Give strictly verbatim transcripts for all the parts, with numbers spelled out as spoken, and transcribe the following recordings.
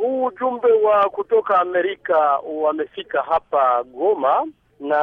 Ujumbe wa kutoka Amerika wamefika hapa Goma na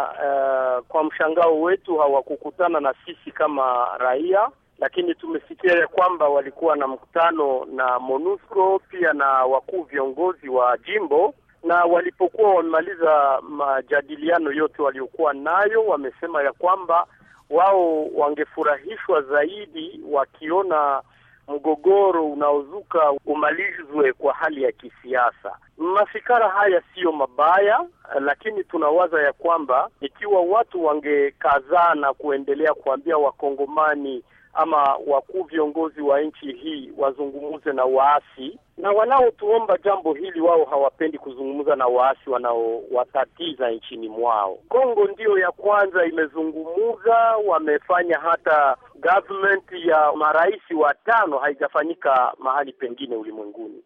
uh, kwa mshangao wetu hawakukutana na sisi kama raia, lakini tumesikia kwamba walikuwa na mkutano na MONUSCO pia na wakuu viongozi wa jimbo, na walipokuwa wamemaliza majadiliano yote waliokuwa nayo, wamesema ya kwamba wao wangefurahishwa zaidi wakiona mgogoro unaozuka umalizwe kwa hali ya kisiasa. Mafikara haya siyo mabaya, lakini tunawaza ya kwamba ikiwa watu wangekazana kuendelea kuambia wakongomani ama wakuu viongozi wa nchi hii wazungumuze na waasi, na wanaotuomba jambo hili wao hawapendi kuzungumza na waasi wanaowatatiza nchini mwao. Kongo ndiyo ya kwanza imezungumuza, wamefanya hata government ya marais watano haijafanyika mahali pengine ulimwenguni.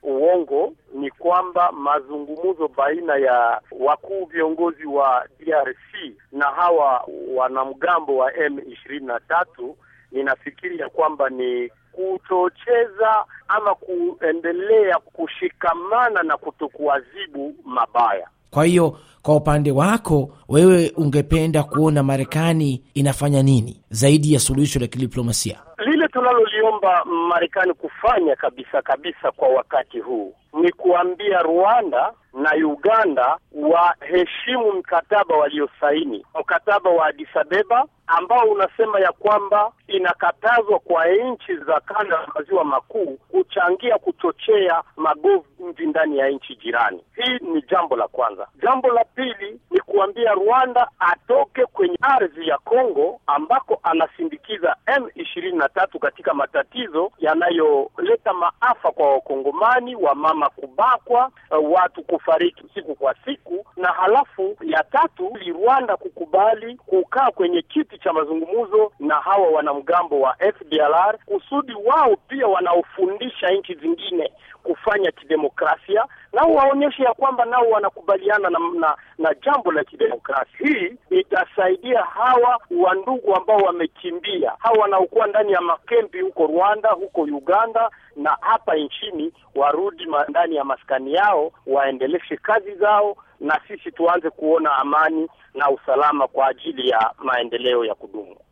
Uongo ni kwamba mazungumzo baina ya wakuu viongozi wa D R C na hawa wanamgambo wa M ishirini na tatu, ninafikiria kwamba ni kutocheza ama kuendelea kushikamana na kutokuadhibu mabaya. Kwa hiyo kwa upande wako wewe ungependa kuona Marekani inafanya nini zaidi ya suluhisho la kidiplomasia? Lile tunaloliomba Marekani kufanya kabisa kabisa kwa wakati huu ni kuambia Rwanda na Uganda waheshimu mkataba waliosaini, mkataba wa Addis Ababa ambao unasema ya kwamba inakatazwa kwa nchi za kanda ya maziwa makuu kuchangia kuchochea magomvi ndani ya nchi jirani. Hii ni jambo la kwanza. Jambo la pili ni kuambia Rwanda atoke kwenye ardhi ya Kongo ambako anasindikiza M ishirini na tatu katika matatizo yanayoleta maafa kwa wakongomani, wa mama kubakwa, watu kufariki siku kwa siku. Na halafu ya tatu ni Rwanda kukubali kukaa kwenye kiti cha mazungumzo na hawa wanamgambo wa F D L R kusudi wao pia wanaofundisha nchi zingine kufanya kidemokrasia, nao waonyeshe ya kwamba nao wanakubaliana na, na, na jambo la kidemokrasia. Hii itasaidia hawa wandugu ambao wamekimbia, hawa wanaokuwa ndani ya makempi huko Rwanda, huko Uganda na hapa nchini, warudi ndani ya maskani yao, waendeleshe kazi zao, na sisi tuanze kuona amani na usalama kwa ajili ya maendeleo ya kudumu.